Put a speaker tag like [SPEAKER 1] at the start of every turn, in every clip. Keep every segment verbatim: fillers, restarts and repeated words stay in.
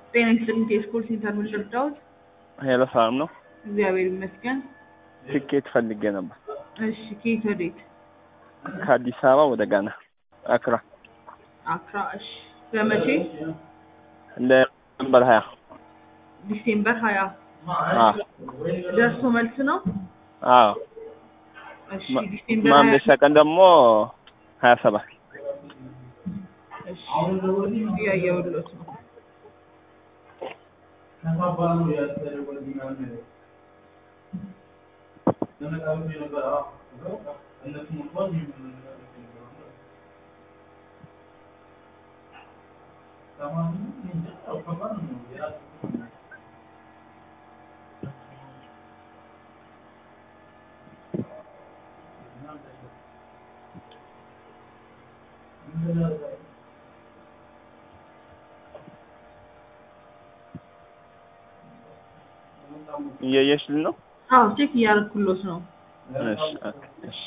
[SPEAKER 1] ጤና ይስጥልኝ የስፖርት ሴንተር ምን ልርዳዎት?
[SPEAKER 2] ሄሎ ሰላም ነው?
[SPEAKER 1] እግዚአብሔር ይመስገን።
[SPEAKER 2] ትኬት ፈልጌ ነበር።
[SPEAKER 1] እሺ ከየት ወዴት?
[SPEAKER 2] ከአዲስ አበባ ወደ ጋና አክራ።
[SPEAKER 1] አክራ። እሺ ለመቼ?
[SPEAKER 2] ለዲሴምበር ሀያ
[SPEAKER 1] ዲሴምበር ሀያ
[SPEAKER 2] አዎ
[SPEAKER 1] ደርሶ መልስ ነው?
[SPEAKER 2] አዎ።
[SPEAKER 1] እሺ ዲሴምበር ሀያ
[SPEAKER 2] ማምለሻ ቀን ደግሞ ሀያ ሰባት
[SPEAKER 1] እሺ እያየሁልዎት ነው።
[SPEAKER 2] እያየሽልኝ ነው?
[SPEAKER 1] አዎ ቼክ እያደረኩልዎት ነው።
[SPEAKER 2] እሺ እሺ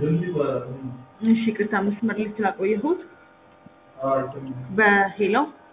[SPEAKER 1] እሺ ይቅርታ መስመር ላይ ስላቆየሁት። በሄሎ